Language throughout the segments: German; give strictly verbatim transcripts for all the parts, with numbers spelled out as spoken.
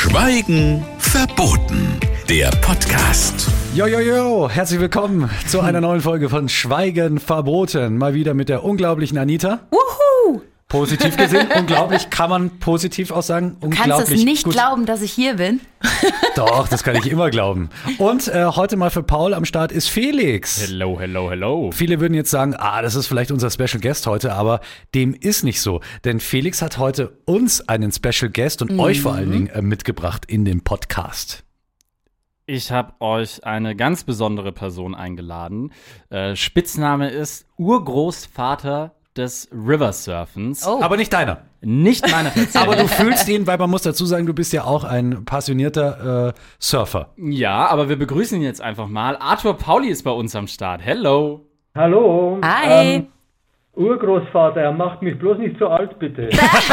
Schweigen verboten. Der Podcast. Jo, jo, jo, herzlich willkommen zu einer neuen Folge von Schweigen verboten. Mal wieder mit der unglaublichen Anita. Wuhu! Positiv gesehen, unglaublich, kann man positiv auch sagen. Du kannst es nicht gut. glauben, dass ich hier bin. Doch, das kann ich immer glauben. Und äh, heute mal für Paul am Start ist Felix. Hello, hello, hello. Viele würden jetzt sagen, ah, das ist vielleicht unser Special Guest heute, aber dem ist nicht so. Denn Felix hat heute uns einen Special Guest und mhm. euch vor allen Dingen äh, mitgebracht in den Podcast. Ich habe euch eine ganz besondere Person eingeladen. Äh, Spitzname ist Urgroßvater des Riversurfens. Oh. Aber nicht deiner. Nicht meiner. Aber du fühlst ihn, weil man muss dazu sagen, du bist ja auch ein passionierter äh, Surfer. Ja, aber wir begrüßen ihn jetzt einfach mal. Arthur Pauli ist bei uns am Start. Hello. Hallo. Hi. Ähm, Urgroßvater, er macht mich bloß nicht so alt, bitte.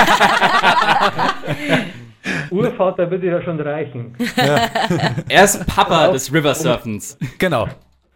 Urvater würde ja schon reichen. Ja. Er ist Papa des Riversurfens. Genau.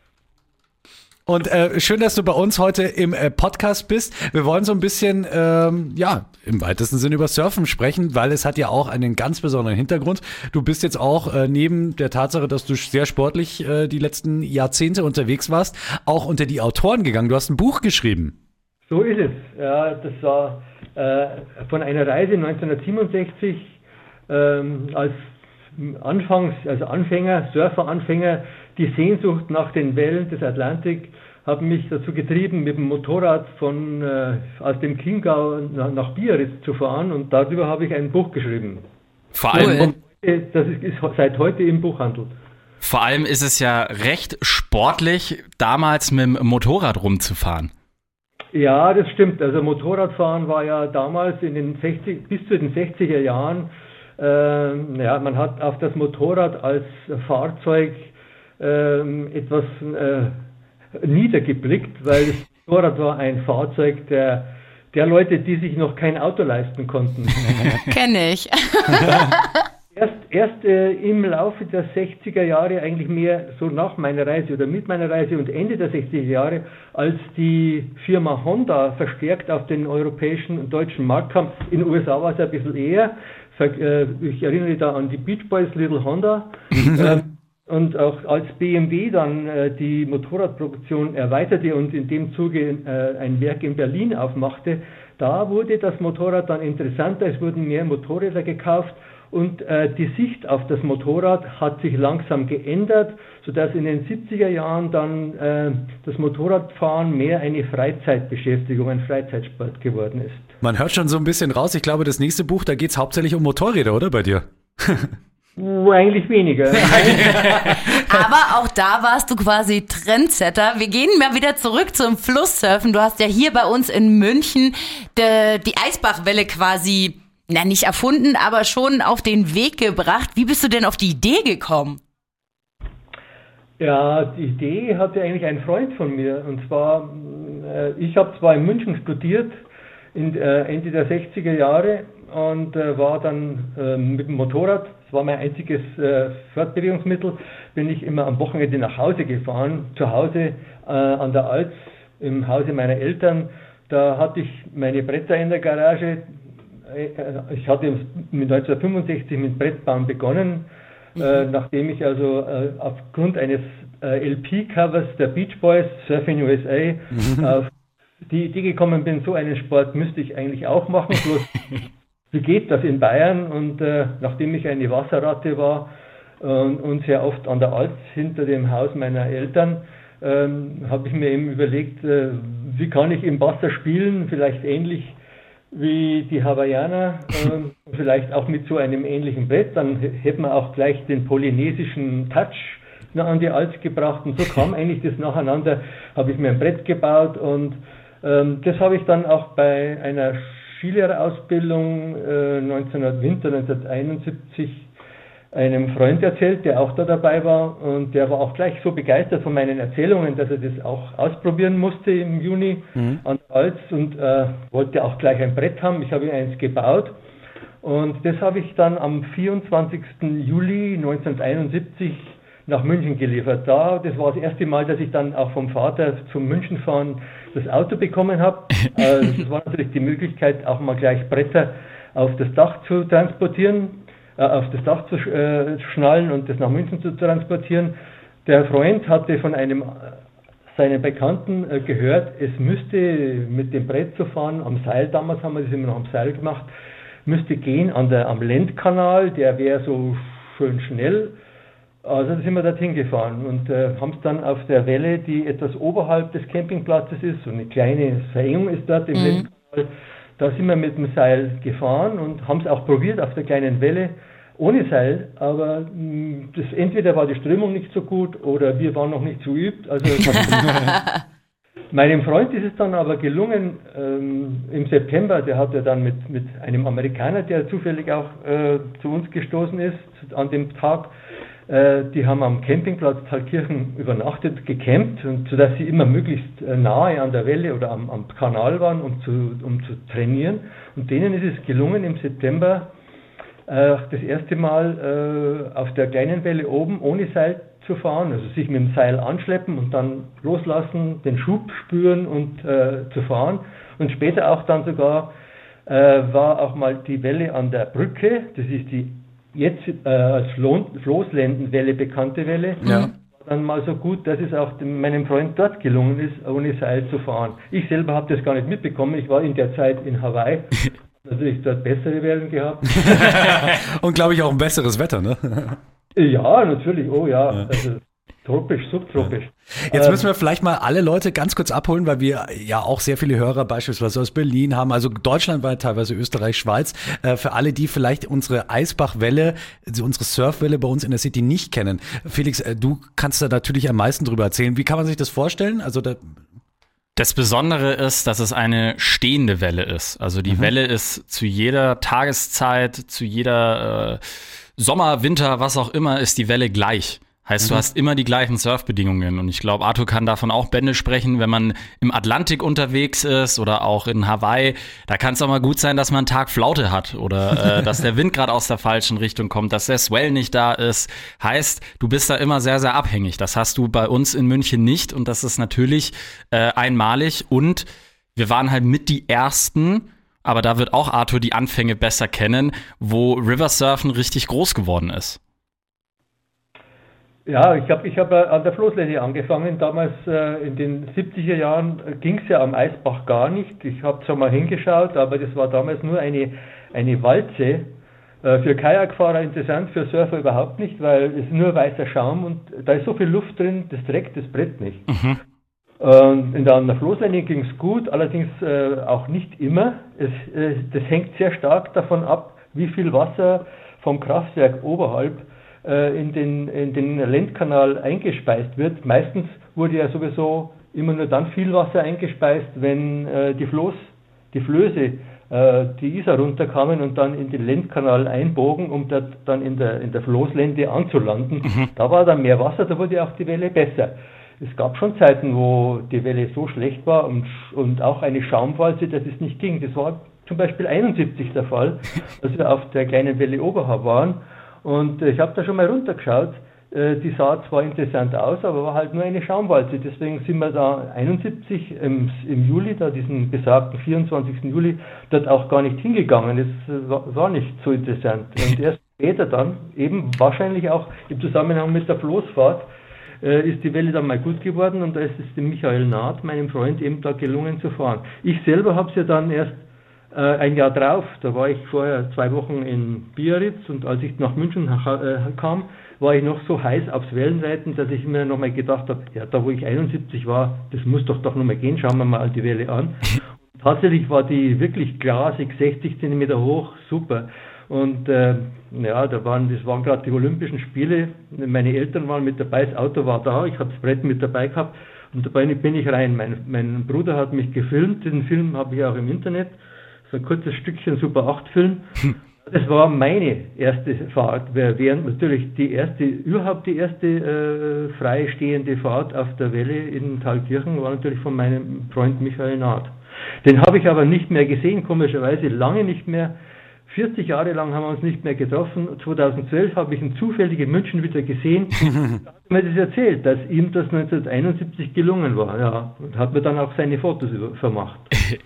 Und äh, schön, dass du bei uns heute im äh, Podcast bist. Wir wollen so ein bisschen, ähm, ja, im weitesten Sinne über Surfen sprechen, weil es hat ja auch einen ganz besonderen Hintergrund. Du bist jetzt auch äh, neben der Tatsache, dass du sehr sportlich äh, die letzten Jahrzehnte unterwegs warst, auch unter die Autoren gegangen. Du hast ein Buch geschrieben. So ist es. Ja, das war äh, von einer Reise neunzehnhundertsiebenundsechzig ähm, als Anfangs, also Anfänger, Surfer-Anfänger, die Sehnsucht nach den Wellen des Atlantik hat mich dazu getrieben, mit dem Motorrad von äh, aus dem Chiemgau nach, nach Biarritz zu fahren, und darüber habe ich ein Buch geschrieben. Vor allem, und das ist, ist seit heute im Buchhandel. Vor allem ist es ja recht sportlich, damals mit dem Motorrad rumzufahren. Ja, das stimmt. Also Motorradfahren war ja damals in den sechzig bis zu den sechziger Jahren. Äh, ja, man hat auf das Motorrad als Fahrzeug äh, etwas äh, niedergeblickt, weil das Motorrad war ein Fahrzeug der, der Leute, die sich noch kein Auto leisten konnten. Kenn ich. Erst, erst äh, im Laufe der sechziger Jahre, eigentlich mehr so nach meiner Reise oder mit meiner Reise und Ende der sechziger Jahre, als die Firma Honda verstärkt auf den europäischen und deutschen Markt kam. In den U S A war es ein bisschen eher. Ich erinnere da an die Beach Boys, Little Honda. ähm, und auch als B M W dann äh, die Motorradproduktion erweiterte und in dem Zuge äh, ein Werk in Berlin aufmachte, da wurde das Motorrad dann interessanter, es wurden mehr Motorräder gekauft. Und äh, die Sicht auf das Motorrad hat sich langsam geändert, sodass in den siebziger Jahren dann äh, das Motorradfahren mehr eine Freizeitbeschäftigung, ein Freizeitsport geworden ist. Man hört schon so ein bisschen raus. Ich glaube, das nächste Buch, da geht es hauptsächlich um Motorräder, oder bei dir? Uh, eigentlich weniger. Aber auch da warst du quasi Trendsetter. Wir gehen mal wieder zurück zum Flusssurfen. Du hast ja hier bei uns in München de, die Eisbachwelle quasi... Na, nicht erfunden, aber schon auf den Weg gebracht. Wie bist du denn auf die Idee gekommen? Ja, die Idee hatte eigentlich ein Freund von mir. Und zwar, äh, ich habe zwar in München studiert, in, äh, Ende der sechziger Jahre, und äh, war dann äh, mit dem Motorrad, das war mein einziges äh, Fortbewegungsmittel, bin ich immer am Wochenende nach Hause gefahren. Zu Hause äh, an der Alz, im Hause meiner Eltern. Da hatte ich meine Bretter in der Garage. Ich hatte neunzehnhundertfünfundsechzig mit Brettbauen begonnen, mhm. äh, nachdem ich also äh, aufgrund eines äh, L P-Covers der Beach Boys, Surfing U S A, mhm. auf die Idee gekommen bin, so einen Sport müsste ich eigentlich auch machen. Bloß, wie geht das in Bayern? Und äh, nachdem ich eine Wasserratte war äh, und sehr oft an der Alz hinter dem Haus meiner Eltern, äh, habe ich mir eben überlegt, äh, wie kann ich im Wasser spielen, vielleicht ähnlich wie die Hawaiianer, äh, vielleicht auch mit so einem ähnlichen Brett, dann hätte man auch gleich den polynesischen Touch an die Alz gebracht, und so kam eigentlich das nacheinander, habe ich mir ein Brett gebaut, und ähm, das habe ich dann auch bei einer Skilehrerausbildung äh, neunzehnhundert, Winter neunzehnhunderteinundsiebzig einem Freund erzählt, der auch da dabei war, und der war auch gleich so begeistert von meinen Erzählungen, dass er das auch ausprobieren musste im Juni mhm. an der Alz, und äh, wollte auch gleich ein Brett haben. Ich habe ihm eins gebaut, und das habe ich dann am vierundzwanzigsten Juli neunzehnhunderteinundsiebzig nach München geliefert. Da, das war das erste Mal, dass ich dann auch vom Vater zum Münchenfahren das Auto bekommen habe. äh, das war natürlich die Möglichkeit, auch mal gleich Bretter auf das Dach zu transportieren. äh, auf das Dach zu äh, schnallen und das nach München zu transportieren. Der Freund hatte von einem seinen Bekannten äh, gehört, es müsste mit dem Brett zu fahren, am Seil, damals haben wir das immer noch am Seil gemacht, müsste gehen an der, am Lendkanal, der wäre so schön schnell. Also da sind wir dorthin gefahren und äh, haben es dann auf der Welle, die etwas oberhalb des Campingplatzes ist, so eine kleine Verengung ist dort im mhm. Lendkanal, da sind wir mit dem Seil gefahren und haben es auch probiert auf der kleinen Welle, ohne Seil, aber mh, das, entweder war die Strömung nicht so gut oder wir waren noch nicht so übt. Also meinem Freund ist es dann aber gelungen, ähm, im September, der hat ja dann mit, mit einem Amerikaner, der zufällig auch äh, zu uns gestoßen ist, an dem Tag, äh, die haben am Campingplatz Thalkirchen übernachtet, gecampt, und sodass sie immer möglichst äh, nahe an der Welle oder am, am Kanal waren, um zu, um zu trainieren. Und denen ist es gelungen, im September das erste Mal äh, auf der kleinen Welle oben ohne Seil zu fahren, also sich mit dem Seil anschleppen und dann loslassen, den Schub spüren und äh, zu fahren. Und später auch dann sogar äh, war auch mal die Welle an der Brücke, das ist die jetzt äh, als Floßlendenwelle bekannte Welle, ja. Dann mal so gut, dass es auch dem, meinem Freund dort gelungen ist, ohne Seil zu fahren. Ich selber habe das gar nicht mitbekommen, ich war in der Zeit in Hawaii. Natürlich dort bessere Wellen gehabt. Und glaube ich auch ein besseres Wetter, ne? Ja, natürlich, oh ja. ja. Also, tropisch, subtropisch. Jetzt ähm, müssen wir vielleicht mal alle Leute ganz kurz abholen, weil wir ja auch sehr viele Hörer beispielsweise aus Berlin haben, also deutschlandweit, teilweise Österreich, Schweiz. Äh, für alle, die vielleicht unsere Eisbachwelle, also unsere Surfwelle bei uns in der City nicht kennen. Felix, äh, du kannst da natürlich am meisten drüber erzählen. Wie kann man sich das vorstellen? Also da Das Besondere ist, dass es eine stehende Welle ist. Also die mhm. Welle ist zu jeder Tageszeit, zu jeder äh, Sommer, Winter, was auch immer, ist die Welle gleich. Heißt, mhm. du hast immer die gleichen Surfbedingungen. Und ich glaube, Arthur kann davon auch Bände sprechen, wenn man im Atlantik unterwegs ist oder auch in Hawaii. Da kann es auch mal gut sein, dass man einen Tag Flaute hat oder äh, dass der Wind gerade aus der falschen Richtung kommt, dass der Swell nicht da ist. Heißt, du bist da immer sehr, sehr abhängig. Das hast du bei uns in München nicht. Und das ist natürlich äh, einmalig. Und wir waren halt mit die Ersten, aber da wird auch Arthur die Anfänge besser kennen, wo Riversurfen richtig groß geworden ist. Ja, ich habe ich hab an der Floßlände angefangen. Damals äh, in den siebziger Jahren ging es ja am Eisbach gar nicht. Ich habe zwar mal hingeschaut, aber das war damals nur eine, eine Walze. Äh, für Kajakfahrer interessant, für Surfer überhaupt nicht, weil es ist nur weißer Schaum und da ist so viel Luft drin, das trägt das Brett nicht. Mhm. Und in der, an der Floßlände ging es gut, allerdings äh, auch nicht immer. Es, äh, das hängt sehr stark davon ab, wie viel Wasser vom Kraftwerk oberhalb in den, in den Lendkanal eingespeist wird. Meistens wurde ja sowieso immer nur dann viel Wasser eingespeist, wenn äh, die Floß, die Flöße, äh, die Isar runterkamen und dann in den Lendkanal einbogen, um dort dann in der, in der Floßlände anzulanden. Mhm. Da war dann mehr Wasser, da wurde auch die Welle besser. Es gab schon Zeiten, wo die Welle so schlecht war und, und auch eine Schaumwalze, dass es nicht ging. Das war zum Beispiel einundsiebzig der Fall, als wir auf der kleinen Welle oberhalb waren. Und ich habe da schon mal runtergeschaut, die sah zwar interessant aus, aber war halt nur eine Schaumwalze. Deswegen sind wir da einundsiebzig im, im Juli, da diesen besagten vierundzwanzigsten Juli, dort auch gar nicht hingegangen. Es war, war nicht so interessant. Und erst später dann, eben wahrscheinlich auch im Zusammenhang mit der Floßfahrt, äh, ist die Welle dann mal gut geworden und da ist es dem Michael Naht, meinem Freund, eben da gelungen zu fahren. Ich selber habe es ja dann erst ein Jahr drauf, da war ich vorher zwei Wochen in Biarritz und als ich nach München kam, war ich noch so heiß aufs Wellenreiten, dass ich mir nochmal gedacht habe, ja, da wo ich einundsiebzig war, das muss doch doch nochmal gehen, schauen wir mal die Welle an. Und tatsächlich war die wirklich glasig, sechzig Zentimeter hoch, super. Und äh, ja, da waren, das waren gerade die Olympischen Spiele, meine Eltern waren mit dabei, das Auto war da, ich habe das Brett mit dabei gehabt und dabei bin ich rein. Mein, mein Bruder hat mich gefilmt, diesen Film habe ich auch im Internet. So ein kurzes Stückchen Super acht Film. Das war meine erste Fahrt, während natürlich die erste, überhaupt die erste äh, freistehende Fahrt auf der Welle in Thalkirchen war natürlich von meinem Freund Michael Naht. Den habe ich aber nicht mehr gesehen, komischerweise lange nicht mehr. vierzig Jahre lang haben wir uns nicht mehr getroffen. zweitausendzwölf habe ich ihn zufällig in München wieder gesehen. Da hat mir das erzählt, dass ihm das neunzehnhunderteinundsiebzig gelungen war. Ja, und hat mir dann auch seine Fotos vermacht.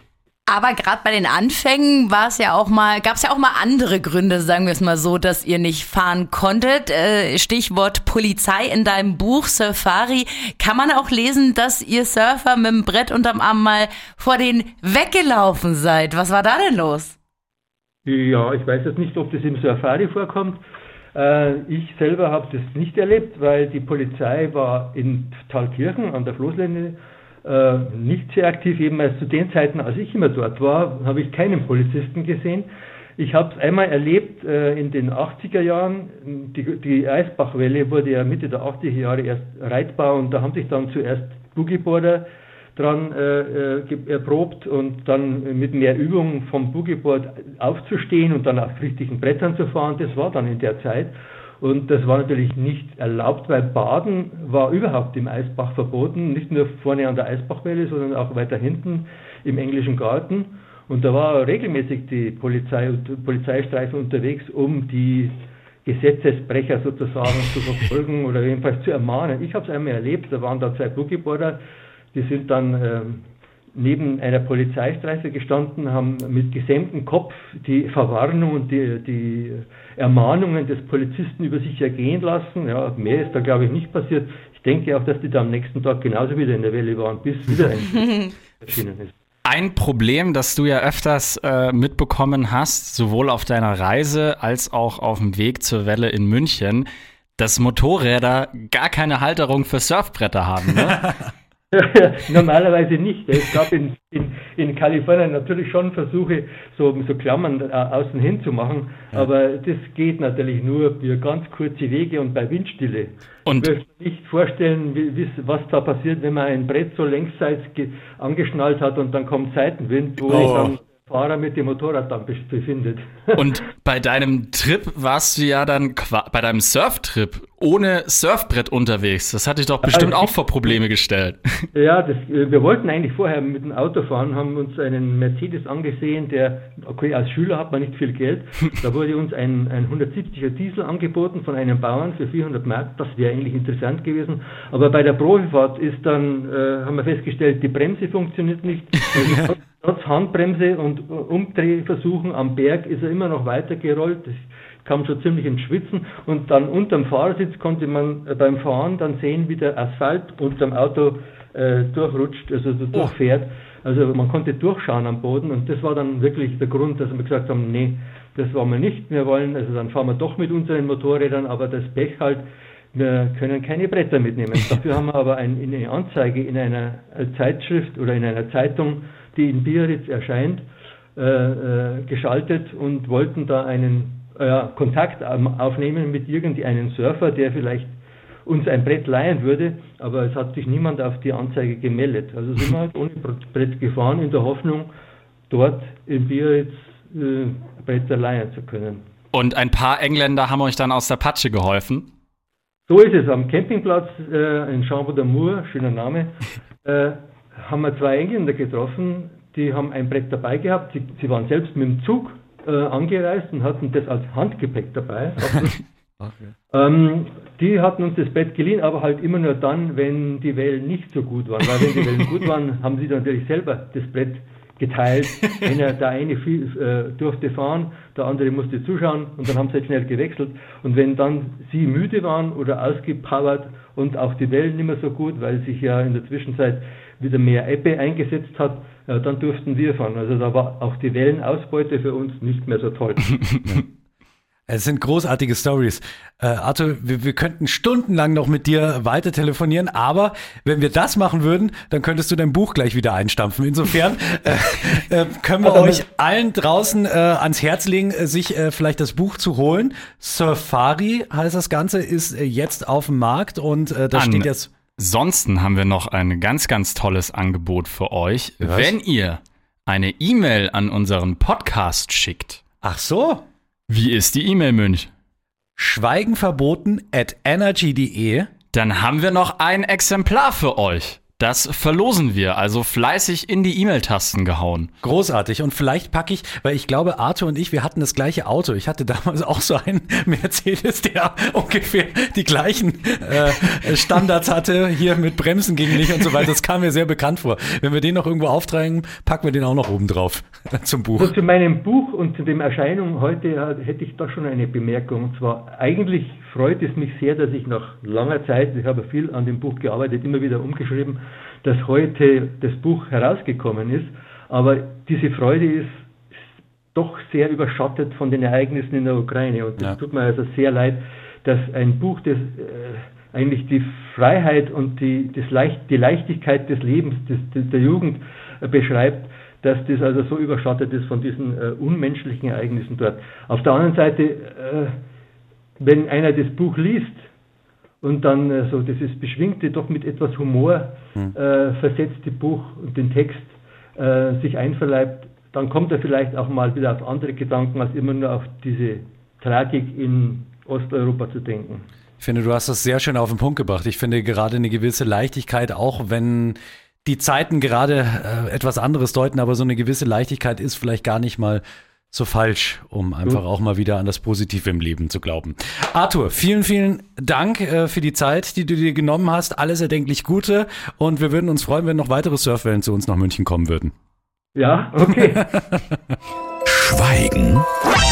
Aber gerade bei den Anfängen war es ja auch mal, gab es ja auch mal andere Gründe, sagen wir es mal so, dass ihr nicht fahren konntet. Äh, Stichwort Polizei in deinem Buch Surfari. Kann man auch lesen, dass ihr Surfer mit dem Brett unterm Arm mal vor denen weggelaufen seid? Was war da denn los? Ja, ich weiß jetzt nicht, ob das im Surfari vorkommt. Äh, ich selber habe das nicht erlebt, weil die Polizei war in Thalkirchen an der Floßlände Äh, nicht sehr aktiv, eben als zu den Zeiten, als ich immer dort war, habe ich keinen Polizisten gesehen. Ich habe es einmal erlebt äh, in den achtziger Jahren, die, die Eisbachwelle wurde ja Mitte der achtziger Jahre erst reitbar und da haben sich dann zuerst Boogieboarder dran äh, erprobt und dann mit mehr Übung vom Boogieboard aufzustehen und dann auf richtigen Brettern zu fahren, das war dann in der Zeit. Und das war natürlich nicht erlaubt, weil Baden war überhaupt im Eisbach verboten, nicht nur vorne an der Eisbachwelle, sondern auch weiter hinten im Englischen Garten. Und da war regelmäßig die Polizei und Polizeistreifen unterwegs, um die Gesetzesbrecher sozusagen zu verfolgen oder jedenfalls zu ermahnen. Ich habe es einmal erlebt, da waren da zwei Boogieboarder, die sind dann ähm, neben einer Polizeistreife gestanden, haben mit gesenktem Kopf die Verwarnung und die, die Ermahnungen des Polizisten über sich ergehen lassen. Ja, mehr ist da, glaube ich, nicht passiert. Ich denke auch, dass die da am nächsten Tag genauso wieder in der Welle waren, bis wieder ein erschienen ist. Ein Problem, das du ja öfters äh, mitbekommen hast, sowohl auf deiner Reise als auch auf dem Weg zur Welle in München, dass Motorräder gar keine Halterung für Surfbretter haben, ne? Normalerweise nicht. Es gab in, in, in Kalifornien natürlich schon Versuche, so, so Klammern äh, außen hin zu machen, ja. Aber das geht natürlich nur für ganz kurze Wege und bei Windstille. Und ich möchte mir nicht vorstellen, wie, wie, was da passiert, wenn man ein Brett so längsseits ge- angeschnallt hat und dann kommt Seitenwind, wo oh. dann Fahrer mit dem Motorrad dann befindet. Und bei deinem Trip warst du ja dann, bei deinem Surftrip, ohne Surfbrett unterwegs. Das hat dich doch bestimmt also, auch vor Probleme gestellt. Ja, das, wir wollten eigentlich vorher mit dem Auto fahren, haben uns einen Mercedes angesehen, der, okay, als Schüler hat man nicht viel Geld. Da wurde uns ein, ein hundertsiebziger Diesel angeboten von einem Bauern für vierhundert Mark. Das wäre eigentlich interessant gewesen. Aber bei der Profifahrt ist dann, äh, haben wir festgestellt, die Bremse funktioniert nicht. Also, trotz Handbremse und Umdrehversuchen am Berg ist er immer noch weitergerollt. Das kam schon ziemlich ins Schwitzen. Und dann unterm Fahrersitz konnte man beim Fahren dann sehen, wie der Asphalt unterm Auto äh, durchrutscht, also so durchfährt. Also man konnte durchschauen am Boden. Und das war dann wirklich der Grund, dass wir gesagt haben, nee, das wollen wir nicht. Wir wollen, also dann fahren wir doch mit unseren Motorrädern, aber das Pech halt, wir können keine Bretter mitnehmen. Dafür haben wir aber ein, eine Anzeige in einer Zeitschrift oder in einer Zeitung, die in Biarritz erscheint, äh, äh, geschaltet und wollten da einen äh, Kontakt aufnehmen mit irgendeinem Surfer, der vielleicht uns ein Brett leihen würde, aber es hat sich niemand auf die Anzeige gemeldet. Also sind wir halt ohne Brett gefahren, in der Hoffnung, dort in Biarritz äh, Bretter leihen zu können. Und ein paar Engländer haben euch dann aus der Patsche geholfen? So ist es. Am Campingplatz äh, in Chambre d'Amour, schöner Name, äh, haben wir zwei Engländer getroffen, die haben ein Brett dabei gehabt. Sie, sie waren selbst mit dem Zug äh, angereist und hatten das als Handgepäck dabei. Okay. Ähm, die hatten uns das Brett geliehen, aber halt immer nur dann, wenn die Wellen nicht so gut waren. Weil wenn die Wellen gut waren, haben sie natürlich selber das Brett geteilt. Einer, der eine viel, äh, durfte fahren, der andere musste zuschauen und dann haben sie halt schnell gewechselt. Und wenn dann sie müde waren oder ausgepowert und auch die Wellen nicht mehr so gut, weil sich ja in der Zwischenzeit wieder mehr Ebbe eingesetzt hat, ja, dann durften wir fahren. Also da war auch die Wellenausbeute für uns nicht mehr so toll. Ja. Es sind großartige Stories. Äh, Arthur, wir, wir könnten stundenlang noch mit dir weiter telefonieren, aber wenn wir das machen würden, dann könntest du dein Buch gleich wieder einstampfen. Insofern äh, äh, können wir euch allen draußen äh, ans Herz legen, äh, sich äh, vielleicht das Buch zu holen. Surfari heißt das Ganze, ist äh, jetzt auf dem Markt und äh, da An. steht jetzt... Ansonsten haben wir noch ein ganz, ganz tolles Angebot für euch. Was? Wenn ihr eine E-Mail an unseren Podcast schickt. Ach so. Wie ist die E-Mail, Münch? Schweigen verboten at energy punkt de. Dann haben wir noch ein Exemplar für euch. Das verlosen wir, also fleißig in die E-Mail-Tasten gehauen. Großartig. Und vielleicht packe ich, weil ich glaube, Arthur und ich, wir hatten das gleiche Auto. Ich hatte damals auch so einen Mercedes, der ungefähr die gleichen äh, Standards hatte, hier mit Bremsen gegen mich und so weiter. Das kam mir sehr bekannt vor. Wenn wir den noch irgendwo auftragen, packen wir den auch noch oben drauf zum Buch. Also zu meinem Buch und zu dem Erscheinung heute hätte ich da schon eine Bemerkung. Und zwar, eigentlich freut es mich sehr, dass ich nach langer Zeit, ich habe viel an dem Buch gearbeitet, immer wieder umgeschrieben, dass heute das Buch herausgekommen ist. Aber diese Freude ist doch sehr überschattet von den Ereignissen in der Ukraine. Und es ja. tut mir also sehr leid, dass ein Buch, das äh, eigentlich die Freiheit und die, das Leicht, die Leichtigkeit des Lebens, des, der Jugend äh, beschreibt, dass das also so überschattet ist von diesen äh, unmenschlichen Ereignissen dort. Auf der anderen Seite, äh, wenn einer das Buch liest und dann äh, so dieses beschwingte, doch mit etwas Humor hm. äh, versetzte Buch und den Text äh, sich einverleibt, dann kommt er vielleicht auch mal wieder auf andere Gedanken, als immer nur auf diese Tragik in Osteuropa zu denken. Ich finde, du hast das sehr schön auf den Punkt gebracht. Ich finde gerade eine gewisse Leichtigkeit, auch wenn die Zeiten gerade äh, etwas anderes deuten, aber so eine gewisse Leichtigkeit ist vielleicht gar nicht mal so falsch, um einfach auch mal wieder an das Positive im Leben zu glauben. Arthur, vielen, vielen Dank äh, für die Zeit, die du dir genommen hast. Alles erdenklich Gute und wir würden uns freuen, wenn noch weitere Surfwellen zu uns nach München kommen würden. Ja, okay. Schweigen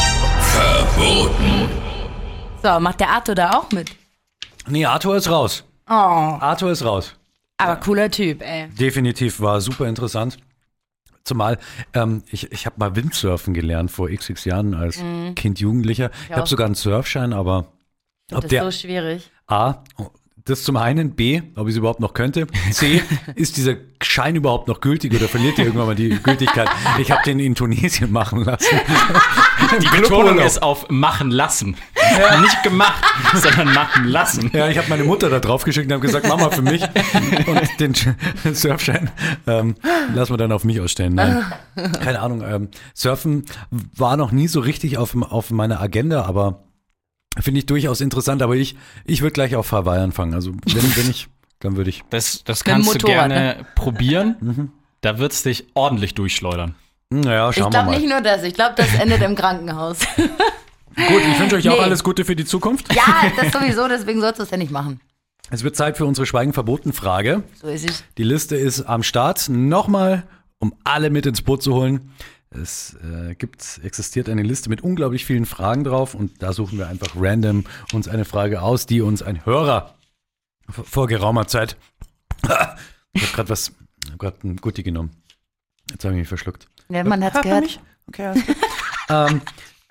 verboten. So, macht der Arthur da auch mit? Nee, Arthur ist raus. Oh. Arthur ist raus. Aber cooler Typ, ey. Definitiv, war super interessant. Zumal, ähm, ich, ich habe mal Windsurfen gelernt vor x x Jahren als mhm. Kind, Jugendlicher. Ich, ich habe sogar einen Surfschein, aber ob das der, ist so schwierig. A, das zum einen, B, ob ich es überhaupt noch könnte, C, ist dieser Schein überhaupt noch gültig oder verliert der irgendwann mal die Gültigkeit? Ich habe den in Tunesien machen lassen. Die Betonung ist auf machen lassen. Ja. Nicht gemacht, sondern machen lassen. Ja, ich habe meine Mutter da drauf geschickt und habe gesagt, Mama, für mich und den Surfschein ähm, lassen wir dann auf mich ausstellen. Nein, keine Ahnung. Ähm, Surfen war noch nie so richtig auf, auf meiner Agenda, aber finde ich durchaus interessant. Aber ich, ich würde gleich auf Hawaii anfangen. Also wenn, wenn ich, dann würde ich. Das, das kannst du gerne probieren. Mhm. Da wird's dich ordentlich durchschleudern. Naja, schauen ich glaube wir mal. nicht nur das, ich glaube, das endet im Krankenhaus. Gut, ich wünsche euch nee. auch alles Gute für die Zukunft. Ja, das sowieso, deswegen sollst du es ja nicht machen. Es wird Zeit für unsere Schweigen-Verboten-Frage. So ist es. Die Liste ist am Start. Nochmal, um alle mit ins Boot zu holen. Es äh, gibt, existiert eine Liste mit unglaublich vielen Fragen drauf und da suchen wir einfach random uns eine Frage aus, die uns ein Hörer vor geraumer Zeit, ich habe gerade was, ich habe gerade einen Gutti genommen. Jetzt habe ich mich verschluckt. Ja, man hat's gehört. Mich? Okay, alles gut. ähm,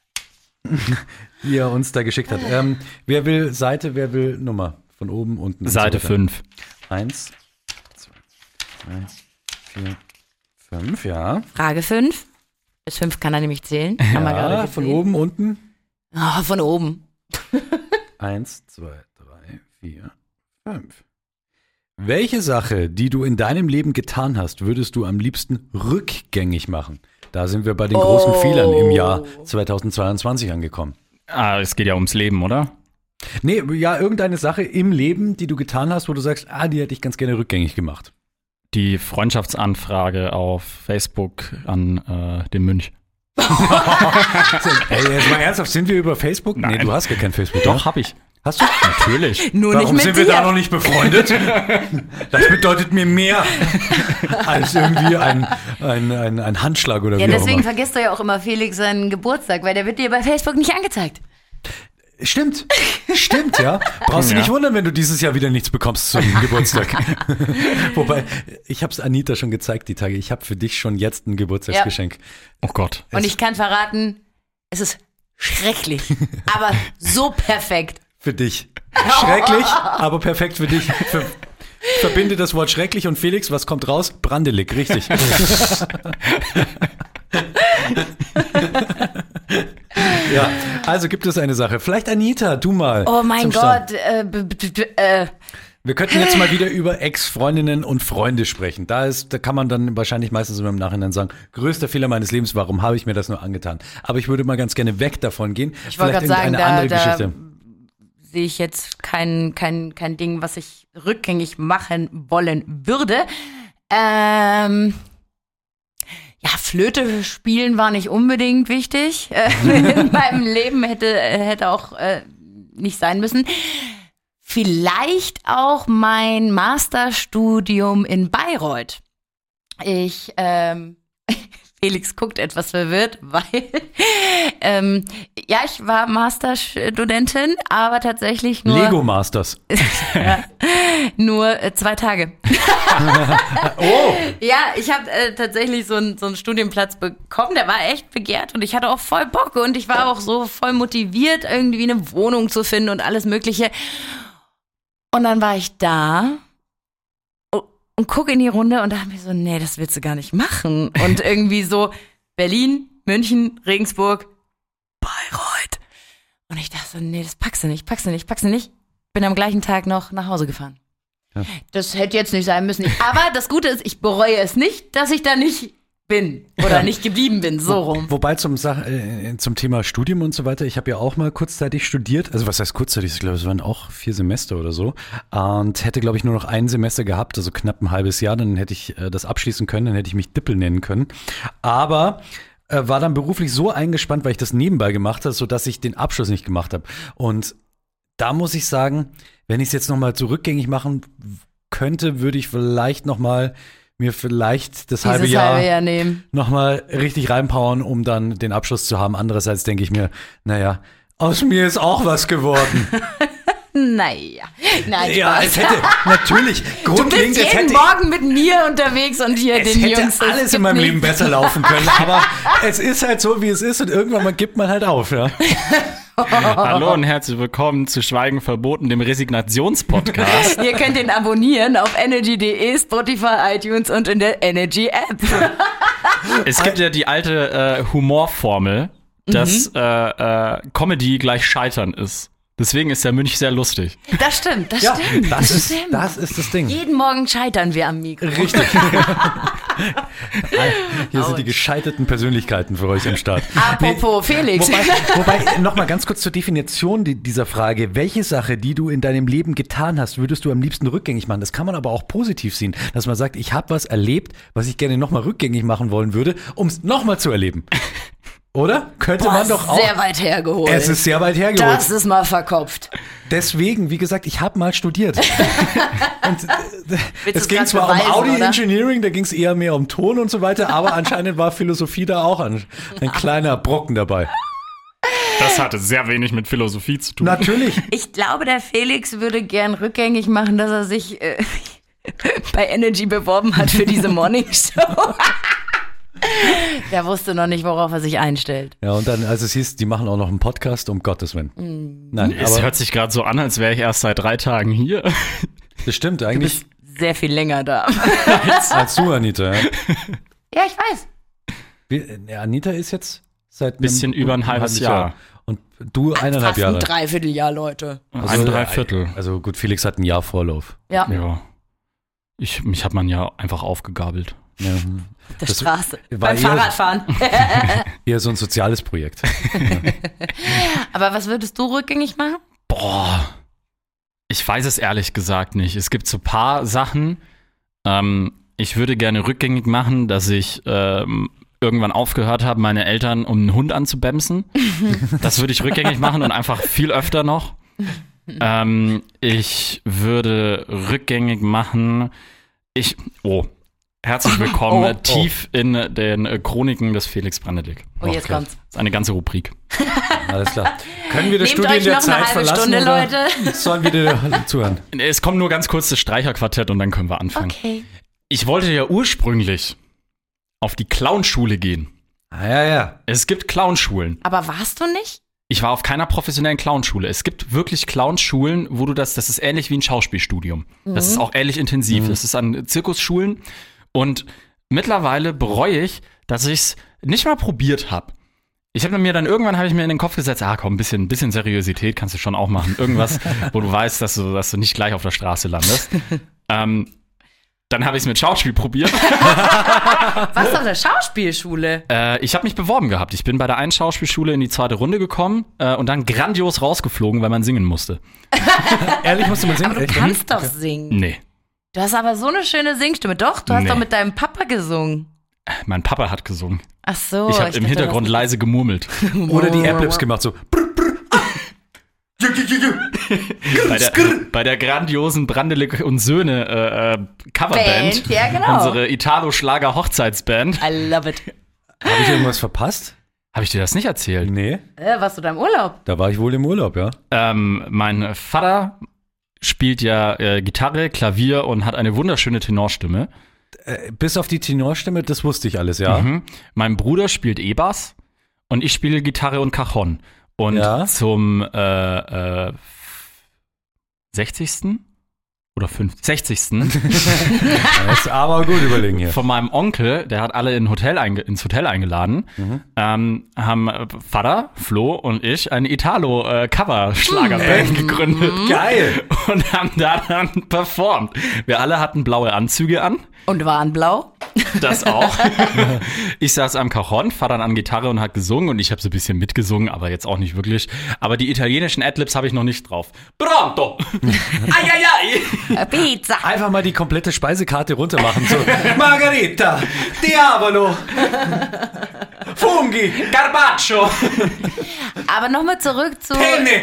wie er uns da geschickt hat. Ähm, wer will Seite, wer will Nummer? Von oben, unten. Seite fünf. Eins, zwei, drei, vier, fünf, ja. Frage fünf. Bis fünf kann er nämlich zählen. Haben wir gerade von oben, unten. Oh, von oben. Eins, zwei, drei, vier, fünf. Welche Sache, die du in deinem Leben getan hast, würdest du am liebsten rückgängig machen? Da sind wir bei den großen oh. Fehlern im Jahr zweitausendzweiundzwanzig angekommen. Ah, es geht ja ums Leben, oder? Nee, ja, irgendeine Sache im Leben, die du getan hast, wo du sagst, ah, die hätte ich ganz gerne rückgängig gemacht. Die Freundschaftsanfrage auf Facebook an äh, den Mönch. Ey, jetzt mal ernsthaft, sind wir über Facebook? Nein. Nee, du hast gar kein Facebook. Doch, oder? hab ich. Hast du? Natürlich. Nur Warum nicht mit sind wir dir. da noch nicht befreundet? Das bedeutet mir mehr als irgendwie ein, ein, ein, ein Handschlag oder Ja, wie auch deswegen immer. vergisst du ja auch immer Felix seinen Geburtstag, weil der wird dir bei Facebook nicht angezeigt. Stimmt, stimmt, ja. Brauchst du Ja. nicht wundern, wenn du dieses Jahr wieder nichts bekommst zum Geburtstag. Wobei, ich habe es Anita schon gezeigt, die Tage. Ich habe für dich schon jetzt ein Geburtstagsgeschenk. Oh Gott. Und ich kann verraten, es ist schrecklich, aber so perfekt. Für dich. Schrecklich, aber perfekt für dich. Für, verbinde das Wort schrecklich und Felix, was kommt raus? Brandelig, richtig. Ja, also gibt es eine Sache. Vielleicht Anita, du mal. Oh mein zum Gott. Start. Äh, b- b- b- äh. Wir könnten jetzt mal wieder über Ex-Freundinnen und Freunde sprechen. Da ist, da kann man dann wahrscheinlich meistens immer im Nachhinein sagen, größter Fehler meines Lebens, warum habe ich mir das nur angetan? Aber ich würde mal ganz gerne weg davon gehen. Ich wollte Vielleicht gerade sagen, irgendeine da, andere da Geschichte. sehe ich jetzt kein, kein, kein Ding, was ich rückgängig machen wollen würde. Ähm, ja, Flöte spielen war nicht unbedingt wichtig. Äh, in meinem Leben hätte, hätte auch äh, nicht sein müssen. Vielleicht auch mein Masterstudium in Bayreuth. Ich, ähm, Felix guckt etwas verwirrt, weil, ähm, ja, ich war Masterstudentin, aber tatsächlich nur... Lego Masters. ja, nur äh, zwei Tage. Oh! Ja, ich habe äh, tatsächlich so, ein, so einen Studienplatz bekommen, der war echt begehrt und ich hatte auch voll Bock und ich war auch so voll motiviert, irgendwie eine Wohnung zu finden und alles Mögliche. Und dann war ich da und gucke in die Runde und dachte mir so, nee, das willst du gar nicht machen. Und irgendwie so Berlin, München, Regensburg, Bayreuth. Und ich dachte so, nee, das packst du nicht, packst du nicht, packst du nicht. Bin am gleichen Tag noch nach Hause gefahren. Ja. Das hätte jetzt nicht sein müssen. Aber das Gute ist, ich bereue es nicht, dass ich da nicht bin oder ja. nicht geblieben bin, so rum. Wo, wobei zum, äh, zum Thema Studium und so weiter, ich habe ja auch mal kurzzeitig studiert, also was heißt kurzzeitig, ich glaube, es waren auch vier Semester oder so und hätte, glaube ich, nur noch ein Semester gehabt, also knapp ein halbes Jahr, dann hätte ich äh, das abschließen können, dann hätte ich mich Dippel nennen können, aber äh, war dann beruflich so eingespannt, weil ich das nebenbei gemacht habe, sodass ich den Abschluss nicht gemacht habe und da muss ich sagen, wenn ich es jetzt nochmal zurückgängig machen könnte, würde ich vielleicht nochmal mir vielleicht das Dieses halbe Jahr, halbe Jahr nehmen. nochmal richtig reinpowern, um dann den Abschluss zu haben. Andererseits denke ich mir, naja, aus mir ist auch was geworden. Naja, nein, ja, es hätte, natürlich, du grundlegend, bist jeden es hätte, Morgen mit mir unterwegs und hier es den hätte Jungs. alles in meinem Leben besser laufen können, aber es ist halt so, wie es ist und irgendwann mal gibt man halt auf, ja. Hallo und herzlich willkommen zu Schweigen verboten, dem Resignationspodcast. Ihr könnt ihn abonnieren auf energy punkt de, Spotify, iTunes und in der Energy-App. Es gibt ja die alte äh, Humorformel, dass mhm. äh, äh, Comedy gleich Scheitern ist. Deswegen ist der Münch sehr lustig. Das stimmt, das ja, stimmt. Das, das ist, stimmt. das ist das Ding. Jeden Morgen scheitern wir am Mikro. Richtig. Hier sind die gescheiterten Persönlichkeiten für euch im Start. Apropos nee, Felix. Wobei, wobei noch mal ganz kurz zur Definition dieser Frage. Welche Sache, die du in deinem Leben getan hast, würdest du am liebsten rückgängig machen? Das kann man aber auch positiv sehen. Dass man sagt, ich habe was erlebt, was ich gerne noch mal rückgängig machen wollen würde, um es noch mal zu erleben. Oder? Könnte Boah, man doch auch. Sehr weit hergeholt. Es ist sehr weit hergeholt. Das ist mal verkopft. Deswegen, wie gesagt, ich habe mal studiert. Und Willst es ging zwar beweisen, um Audio oder? Engineering, da ging es eher mehr um Ton und so weiter, aber anscheinend war Philosophie da auch ein, ein kleiner Brocken dabei. Das hatte sehr wenig mit Philosophie zu tun. Natürlich. Ich glaube, der Felix würde gern rückgängig machen, dass er sich äh, bei Energy beworben hat für diese Morningshow. Der wusste noch nicht, worauf er sich einstellt. Ja, und dann, als es hieß, die machen auch noch einen Podcast, um Gottes Willen. Mm. Nein, es aber hört sich gerade so an, als wäre ich erst seit drei Tagen hier. Das stimmt Du eigentlich. bist sehr viel länger da. als, als du, Anita. Ja. Ja, ich weiß. Wie, Anita ist jetzt seit einem Bisschen über ein halbes Jahr. Und du eineinhalb Fast Jahre. ein Dreivierteljahr, Leute. Ein Dreiviertel. Also gut, Felix hat ein Jahr Vorlauf. Ja, Ja. Ich, mich hat man ja einfach aufgegabelt. Ja. auf der Das Straße. war Beim eher- Fahrradfahren. Eher so ein soziales Projekt. Aber was würdest du rückgängig machen? Boah. Ich weiß es ehrlich gesagt nicht. Es gibt so ein paar Sachen. Ähm, ich würde gerne rückgängig machen, dass ich ähm, irgendwann aufgehört habe, meine Eltern um einen Hund anzubämsen. Das würde ich rückgängig machen und einfach viel öfter noch. Ähm, ich würde rückgängig machen. Ich. Oh. Herzlich willkommen Oh, oh. tief in den äh, Chroniken des Felix Brandelig. Oh, jetzt Okay. kommt's. Das ist eine ganze Rubrik. Alles klar. Können wir das Nehmt Studio euch in der noch eine Zeit halbe verlassen? Stunde, oder Leute. Sollen wir dir zuhören? Es kommt nur ganz kurz das Streicherquartett und dann können wir anfangen. Okay. Ich wollte ja ursprünglich auf die Clownschule gehen. Ah, ja, ja. Es gibt Clownschulen. Aber warst du nicht? Ich war auf keiner professionellen Clownschule. Es gibt wirklich Clownschulen, wo du das, das ist ähnlich wie ein Schauspielstudium. Das ist auch ähnlich intensiv. Das ist an Zirkusschulen. Und mittlerweile bereue ich, dass ich es nicht mal probiert habe. Ich habe mir dann irgendwann habe ich mir in den Kopf gesetzt, ah komm, ein bisschen, ein bisschen Seriosität kannst du schon auch machen. Irgendwas, wo du weißt, dass du, dass du nicht gleich auf der Straße landest. ähm, Dann habe ich es mit Schauspiel probiert. Was auf der Schauspielschule? äh, ich habe mich beworben gehabt. Ich bin bei der einen Schauspielschule in die zweite Runde gekommen äh, und dann grandios rausgeflogen, weil man singen musste. Ehrlich, musste man singen? Aber du Echt? kannst doch singen. Nee, Du hast aber so eine schöne Singstimme. Doch, du hast Nee. doch mit deinem Papa gesungen. mein Papa hat gesungen. Ach so. ich habe im dachte, Hintergrund das- leise gemurmelt. Oder die Airblips gemacht, so. bei, der, bei der grandiosen Brandelik und Söhne äh, äh, Coverband. Band, ja, genau. Unsere Italo-Schlager-Hochzeitsband. I love it. Habe ich irgendwas verpasst? Habe ich dir das nicht erzählt? Nee, Äh, warst du da im Urlaub? da war ich wohl im Urlaub, ja. Ähm, mein Vater spielt ja äh, Gitarre, Klavier und hat eine wunderschöne Tenorstimme. Äh, bis auf die Tenorstimme, das wusste ich alles, ja. Mhm. Mein Bruder spielt E-Bass und ich spiele Gitarre und Cajon. Und Ja. zum äh, äh, sechzigsten oder fünfzigsten sechzigsten Das ist aber gut überlegen hier. von meinem Onkel, der hat alle in Hotel einge- ins Hotel eingeladen, Mhm. ähm, haben äh, Vater, Flo und ich eine Italo-Cover-Schlagerband gegründet. Geil. Und haben da dann performt. Wir alle hatten blaue Anzüge an. Und waren blau? Das auch. Ich saß am Cajon, Vater an Gitarre und hat gesungen und ich habe so ein bisschen mitgesungen, aber jetzt auch nicht wirklich. Aber die italienischen Adlibs habe ich noch nicht drauf. Pronto! Ai, ai, ai. Äh, Pizza. Einfach mal die komplette Speisekarte runter machen. So, Margarita, Diavolo, Funghi, Carpaccio! Aber nochmal zurück zu Penne,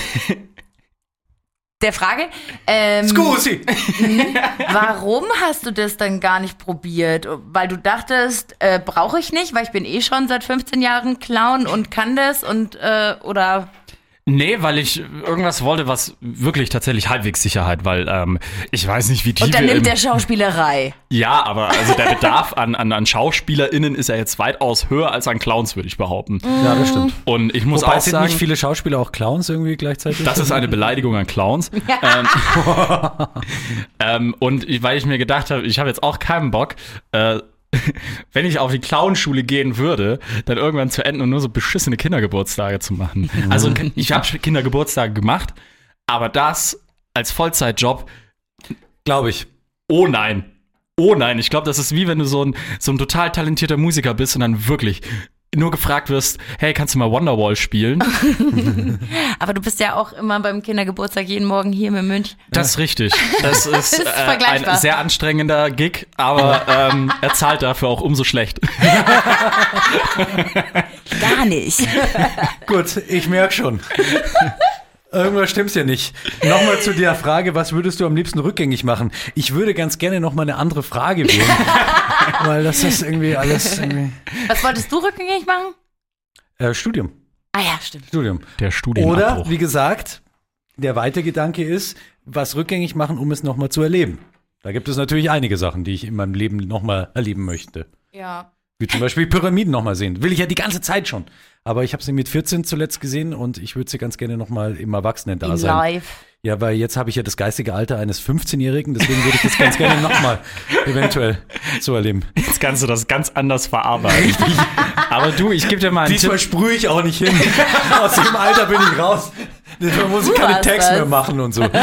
der Frage. Ähm, Scusi. Warum hast du das dann gar nicht probiert? Weil du dachtest, äh, brauche ich nicht, weil ich bin eh schon seit fünfzehn Jahren Clown und kann das und äh, oder Nee, weil ich irgendwas wollte, was wirklich tatsächlich halbwegs Sicherheit, weil ähm, ich weiß nicht, wie tief und dann wir nimmt im- der Schauspielerei. Ja, aber also der Bedarf an, an, an SchauspielerInnen ist ja jetzt weitaus höher als an Clowns, würde ich behaupten. Ja, das stimmt. Und ich muss Wobei auch sind sagen, nicht viele Schauspieler auch Clowns irgendwie gleichzeitig? das ist eine Beleidigung an Clowns. ähm, ähm, und ich, weil ich mir gedacht habe, ich habe jetzt auch keinen Bock, äh, wenn ich auf die Clownschule gehen würde, dann irgendwann zu enden und nur so beschissene Kindergeburtstage zu machen. Also ich habe Kindergeburtstage gemacht, aber das als Vollzeitjob, Glaube ich. oh nein. Oh nein, ich glaube, das ist wie wenn du so ein, so ein total talentierter Musiker bist und dann wirklich nur gefragt wirst, hey, kannst du mal Wonderwall spielen? Aber du bist ja auch immer beim Kindergeburtstag jeden Morgen hier mit München. Das ist richtig. Das ist, ist äh, vergleichbar. ein sehr anstrengender Gig, aber ähm, er zahlt dafür auch umso schlecht. Gar nicht. Gut, ich merke schon. Irgendwas stimmt's ja nicht. Nochmal zu der Frage, was würdest du am liebsten rückgängig machen? Ich würde ganz gerne nochmal eine andere Frage wählen. Weil das ist irgendwie alles irgendwie Was wolltest du rückgängig machen? äh, Studium. Ah ja, stimmt. Studium. Der Studienabbruch. Oder, wie gesagt, der weite Gedanke ist, was rückgängig machen, um es nochmal zu erleben. Da gibt es natürlich einige Sachen, die ich in meinem Leben nochmal erleben möchte. Ja. Wie zum Beispiel Pyramiden nochmal sehen. Will ich ja die ganze Zeit schon. Aber ich habe sie mit vierzehn zuletzt gesehen und ich würde sie ganz gerne nochmal im Erwachsenen-Dasein. Live. Ja, weil jetzt habe ich ja das geistige Alter eines fünfzehnjährigen, deswegen würde ich das ganz gerne nochmal eventuell so erleben. Jetzt kannst du das ganz anders verarbeiten. Aber du, ich gebe dir mal einen Diesmal Tipp. sprühe ich auch nicht hin. Aus dem Alter bin ich raus. Diesmal muss ich Du keine hast Tags das. mehr machen und so.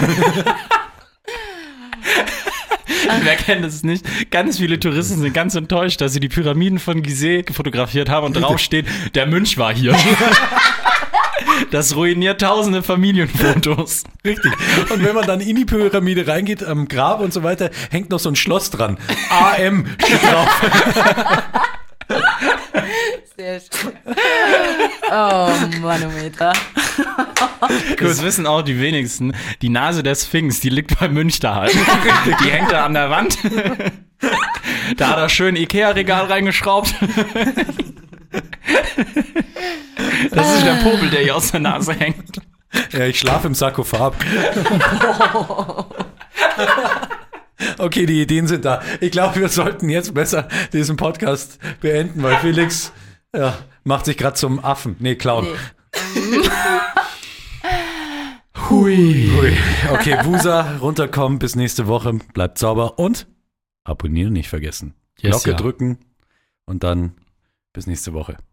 Wer kennt es nicht? Ganz viele Touristen sind ganz enttäuscht, dass sie die Pyramiden von Gizeh fotografiert haben und drauf steht, der Mönch war hier. Das ruiniert tausende Familienfotos. Richtig. Und wenn man dann in die Pyramide reingeht, am Grab und so weiter, hängt noch so ein Schloss dran. A M steht drauf. Sehr schön. Oh, Manometer. Das wissen auch die wenigsten. Die Nase der Sphinx, die liegt bei Münch da halt. Die hängt da an der Wand. Da hat er schön Ikea-Regal reingeschraubt. Das ist der Popel, der hier aus der Nase hängt. Ja, ich schlafe im Sarkophag. Okay, die Ideen sind da. Ich glaube, wir sollten jetzt besser diesen Podcast beenden, weil Felix ja, macht sich gerade zum Affen. Nee, Clown. Nee. Hui. Hui. Okay, Wusa, runterkommen, bis nächste Woche. Bleibt sauber und abonnieren nicht vergessen. Yes, Glocke ja. drücken und dann bis nächste Woche.